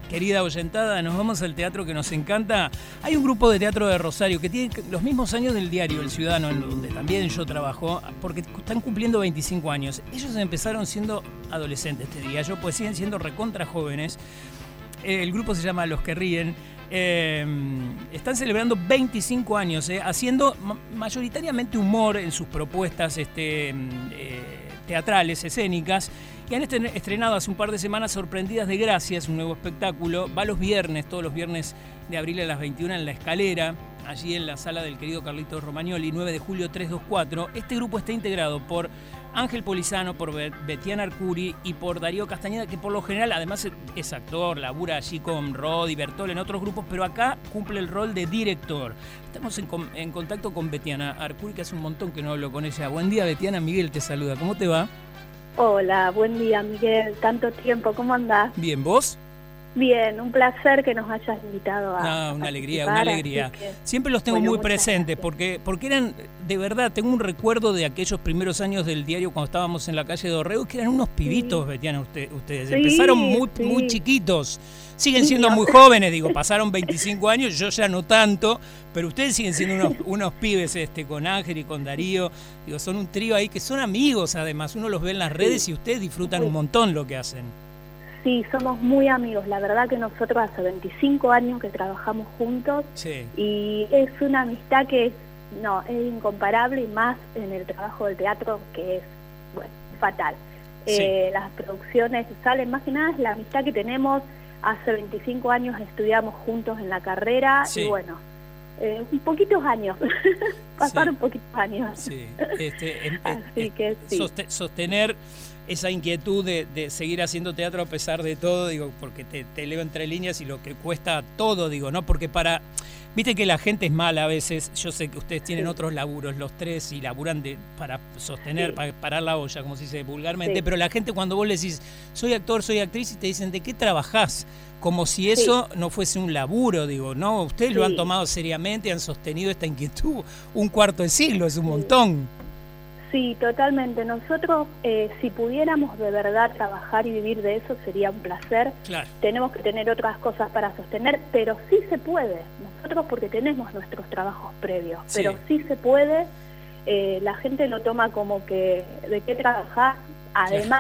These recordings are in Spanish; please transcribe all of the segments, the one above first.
Querida oyentada, nos vamos al teatro que nos encanta. Hay un grupo de teatro de Rosario que tiene los mismos años del diario El Ciudadano, en donde también yo trabajo, porque están cumpliendo 25 años. Ellos empezaron siendo adolescentes, te diría yo, pues siguen siendo recontra jóvenes. El grupo se llama Los que Ríen. Están celebrando 25 años, haciendo mayoritariamente humor en sus propuestas teatrales, escénicas, y han estrenado hace un par de semanas Sorprendidas de Gracia, un nuevo espectáculo. Va los viernes, todos los viernes de abril a las 21 en La Escalera, allí en la sala del querido Carlitos Romagnoli, 9 de julio 324. Este grupo está integrado por Ángel Polizano, por Betiana Arcuri y por Darío Castañeda, que por lo general además es actor, labura allí con Rodi, Bertol en otros grupos, pero acá cumple el rol de director. Estamos en contacto con Betiana Arcuri, que hace un montón que no hablo con ella. Buen día, Betiana. Miguel te saluda. ¿Cómo te va? Hola, buen día, Miguel. Tanto tiempo, ¿cómo andás? Bien, ¿vos? Bien, un placer que nos hayas invitado a una alegría, una alegría. Siempre los tengo muy presentes porque eran, de verdad, tengo un recuerdo de aquellos primeros años del diario cuando estábamos en la calle de Dorrego, que eran unos pibitos, Betiana, ustedes. Sí, empezaron muy chiquitos. Siguen siendo muy jóvenes, digo, pasaron 25 años, yo ya no tanto, pero ustedes siguen siendo unos pibes con Ángel y con Darío. Digo, son un trío ahí que son amigos, además. Uno los ve en las redes y ustedes disfrutan un montón lo que hacen. Sí, somos muy amigos. La verdad que nosotros hace 25 años que trabajamos juntos, sí, y es una amistad que es incomparable, y más en el trabajo del teatro, que es fatal. Sí. Las producciones salen, más que nada es la amistad que tenemos. Hace 25 años estudiamos juntos en la carrera, sí, y bueno, poquitos años, pasaron poquitos años. Sí. Así que sí. Sostener esa inquietud de seguir haciendo teatro a pesar de todo, digo, porque te leo entre líneas y lo que cuesta todo, digo, ¿no? Porque viste que la gente es mala a veces. Yo sé que ustedes tienen otros laburos, los tres, y laburan para sostener, para parar la olla, como se dice vulgarmente, pero la gente cuando vos le decís, soy actor, soy actriz, y te dicen, ¿de qué trabajás? Como si eso no fuese un laburo, digo, ¿no? Ustedes lo han tomado seriamente, han sostenido esta inquietud un cuarto de siglo, es un montón. Sí, totalmente. Nosotros, si pudiéramos de verdad trabajar y vivir de eso, sería un placer. Claro. Tenemos que tener otras cosas para sostener, pero sí se puede. Nosotros porque tenemos nuestros trabajos previos, pero sí se puede. La gente lo toma como que de qué trabajar, además,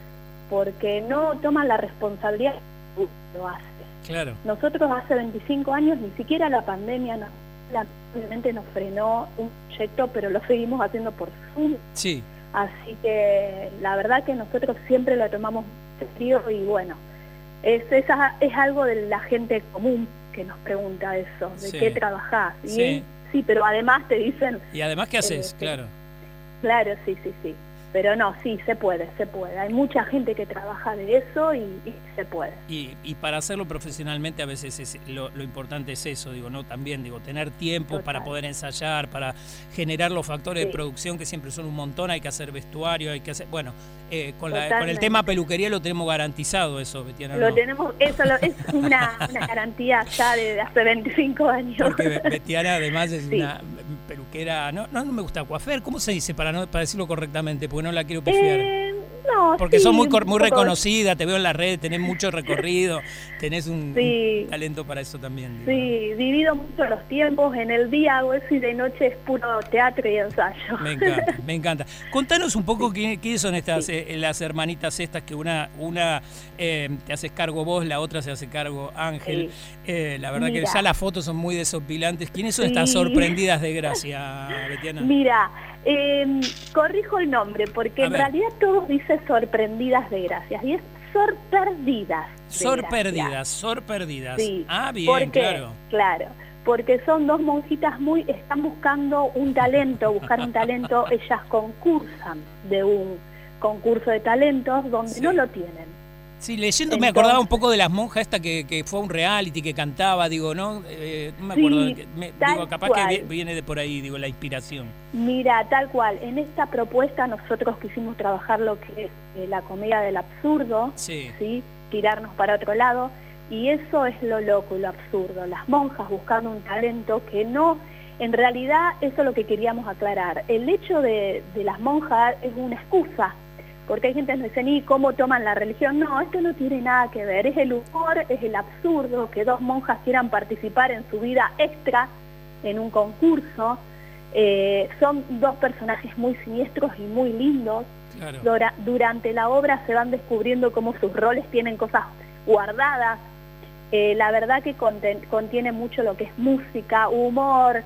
porque no toman la responsabilidad que lo hace. Claro. Nosotros hace 25 años, ni siquiera la pandemia lamentablemente nos frenó un proyecto, pero lo seguimos haciendo por Zoom. Sí. Así que la verdad que nosotros siempre lo tomamos en serio, y bueno, es algo de la gente común que nos pregunta eso, de qué trabajás. Y sí, pero además te dicen... ¿Y además qué haces? Claro. Claro, sí. Pero no, sí, se puede. Hay mucha gente que trabaja de eso y se puede. Y para hacerlo profesionalmente a veces lo importante es eso, digo, ¿no? También, digo, tener tiempo para poder ensayar, para generar los factores de producción que siempre son un montón. Hay que hacer vestuario, hay que hacer... Bueno, con el tema peluquería lo tenemos garantizado eso, Betiana. Lo tenemos, es una garantía ya de hace 25 años. Porque Betiana además es una peluquera, no me gusta coafer, ¿cómo se dice para decirlo correctamente? Porque no la quiero pifiar. Porque sos muy reconocida, te veo en las redes, tenés mucho recorrido, tenés un talento para eso también. Digo. Sí, divido mucho los tiempos, en el día hago eso y de noche es puro teatro y ensayo. Me encanta. Contanos un poco quiénes son estas las hermanitas estas, que una te haces cargo vos, la otra se hace cargo Ángel. La verdad que ya las fotos son muy desopilantes. ¿Quiénes son estas sorprendidas de gracia, Betiana? Mira, corrijo el nombre, porque en realidad todos dicen sorprendidas de gracias, y es sorperdidas. Sorperdidas. Sí, bien, claro. Porque son dos monjitas están buscando un talento, ellas concursan de un concurso de talentos donde no lo tienen. Sí, leyendo me acordaba un poco de las monjas esta que fue a un reality, que cantaba, digo, ¿no? No me acuerdo, digo, capaz que viene de por ahí, digo, la inspiración. Mira, tal cual, en esta propuesta nosotros quisimos trabajar lo que es la comedia del absurdo, ¿sí? Tirarnos para otro lado, y eso es lo loco, lo absurdo, las monjas buscando un talento que no, en realidad eso es lo que queríamos aclarar. El hecho de las monjas es una excusa, porque hay gente que nos dice, ¿y cómo toman la religión? No, esto no tiene nada que ver, es el humor, es el absurdo que dos monjas quieran participar en su vida extra en un concurso. Son dos personajes muy siniestros y muy lindos. Claro. Durante la obra se van descubriendo cómo sus roles tienen cosas guardadas. La verdad que contiene mucho lo que es música, humor,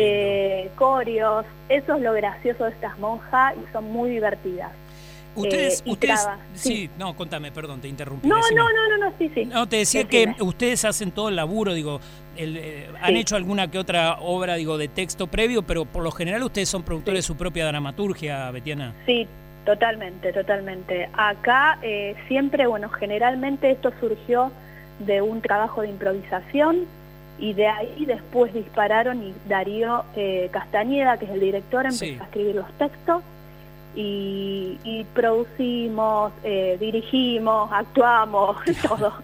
coreos. Eso es lo gracioso de estas monjas y son muy divertidas. Ustedes sí, no, contame, perdón, te interrumpí. No, sí. No, te decía que ustedes hacen todo el laburo, digo, han hecho alguna que otra obra, digo, de texto previo, pero por lo general ustedes son productores de su propia dramaturgia, Betiana. Sí, totalmente. Acá siempre, generalmente esto surgió de un trabajo de improvisación y de ahí después dispararon y Darío Castañeda, que es el director, empezó a escribir los textos. Y producimos, dirigimos, actuamos, todo.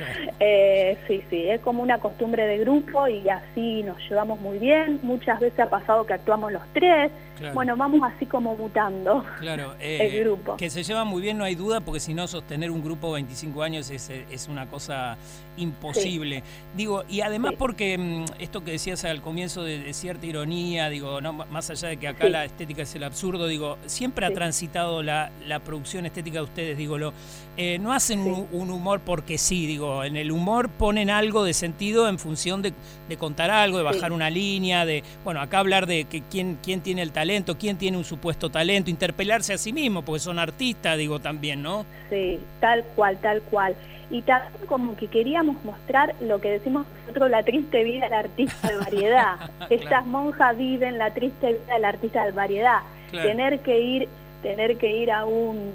Sí, es como una costumbre de grupo y así nos llevamos muy bien. Muchas veces ha pasado que actuamos los tres. Claro. Bueno, vamos así como mutando el grupo. Que se llevan muy bien, no hay duda, porque si no sostener un grupo 25 años es una cosa imposible. Digo, y además porque esto que decías al comienzo de cierta ironía, digo, no, más allá de que acá la estética es el absurdo, digo, siempre ha transitado la producción estética de ustedes, digo, no hacen un humor porque sí, digo, en el humor ponen algo de sentido en función de contar algo, de bajar una línea, de, bueno, acá hablar de que quién tiene el talento, quién tiene un supuesto talento, interpelarse a sí mismo, porque son artistas, digo, también, ¿no? Sí, tal cual. Y también como que queríamos mostrar lo que decimos nosotros, la triste vida del artista de variedad. Estas monjas viven la triste vida del artista de variedad. Claro. Tener que ir a un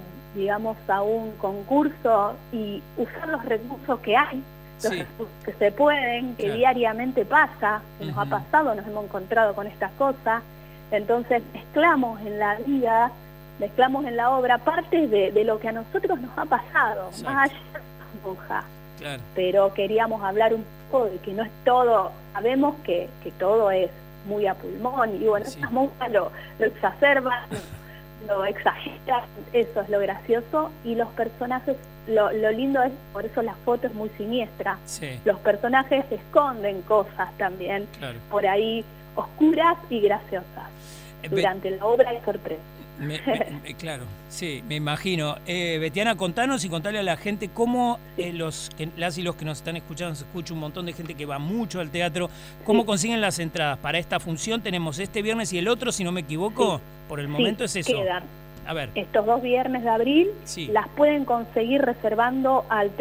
concurso y usar los recursos que hay, los recursos que se pueden, que diariamente pasa, que nos ha pasado, nos hemos encontrado con estas cosas. Entonces mezclamos en la vida, mezclamos en la obra partes de lo que a nosotros nos ha pasado, más allá de la monja. Claro. Pero queríamos hablar un poco de que no es todo, sabemos que todo es muy a pulmón, y bueno, estas monjas lo exacerban, lo exageran, eso es lo gracioso, y los personajes, lo lindo es, por eso la foto es muy siniestra, los personajes esconden cosas también, por ahí oscuras y graciosas. Durante la obra hay sorpresa. Claro, sí, me imagino. Betiana, contanos y contale a la gente cómo las y los que nos están escuchando, se escucha un montón de gente que va mucho al teatro, cómo consiguen las entradas para esta función. Tenemos este viernes y el otro, si no me equivoco, por el momento es eso. Quedan. A ver. Estos 2 viernes de abril las pueden conseguir reservando al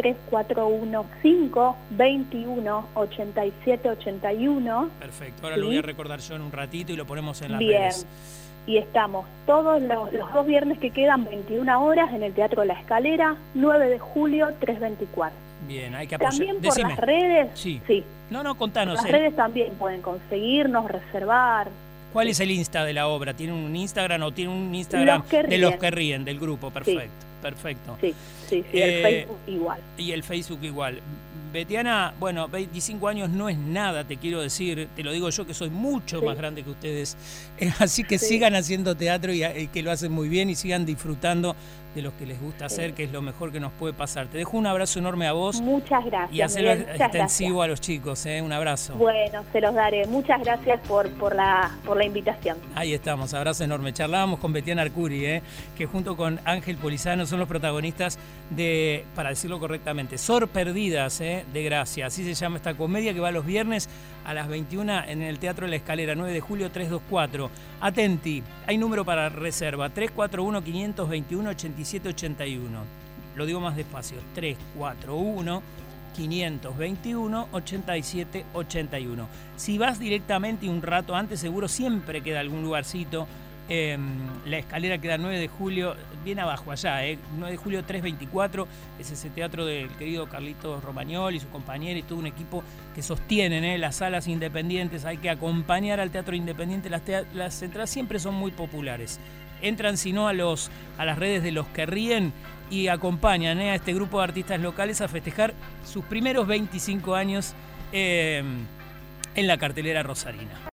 3415-21-87-81. Perfecto, ahora lo voy a recordar yo en un ratito y lo ponemos en las redes. Y estamos todos los 2 viernes que quedan, 21 horas, en el Teatro La Escalera, 9 de julio, 324. Bien, hay que apoyar. También por las redes. Sí. No, contanos. Las redes también pueden conseguirnos, reservar. ¿Cuál es el Insta de la obra? ¿Tiene un Instagram o tiene un Instagram de los que ríen, del grupo? Perfecto. Sí, el Facebook igual. Y el Facebook igual. Betiana, bueno, 25 años no es nada, te quiero decir, te lo digo yo que soy mucho más grande que ustedes, así que sigan haciendo teatro y que lo hacen muy bien y sigan disfrutando de lo que les gusta hacer, que es lo mejor que nos puede pasar. Te dejo un abrazo enorme a vos. Muchas gracias. Y hacerlo extensivo a los chicos, un abrazo. Bueno, se los daré. Muchas gracias por la invitación. Ahí estamos, abrazo enorme. Charlábamos con Betiana Arcuri, que junto con Ángel Polizano son los protagonistas de, para decirlo correctamente, Sor Perdidas, de Gracia. Así se llama esta comedia que va los viernes a las 21 en el Teatro La Escalera, 9 de julio 324. Atenti, hay número para reserva, 341-521-8781. Lo digo más despacio, 341-521-8781. Si vas directamente un rato antes, seguro siempre queda algún lugarcito. La Escalera queda 9 de julio, bien abajo allá, 9 de julio 324, es ese teatro del querido Carlitos Romagnoli y su compañera y todo un equipo que sostienen las salas independientes. Hay que acompañar al teatro independiente, las entradas siempre son muy populares. Entran si no a las redes de los que ríen y acompañan a este grupo de artistas locales a festejar sus primeros 25 años en la cartelera rosarina.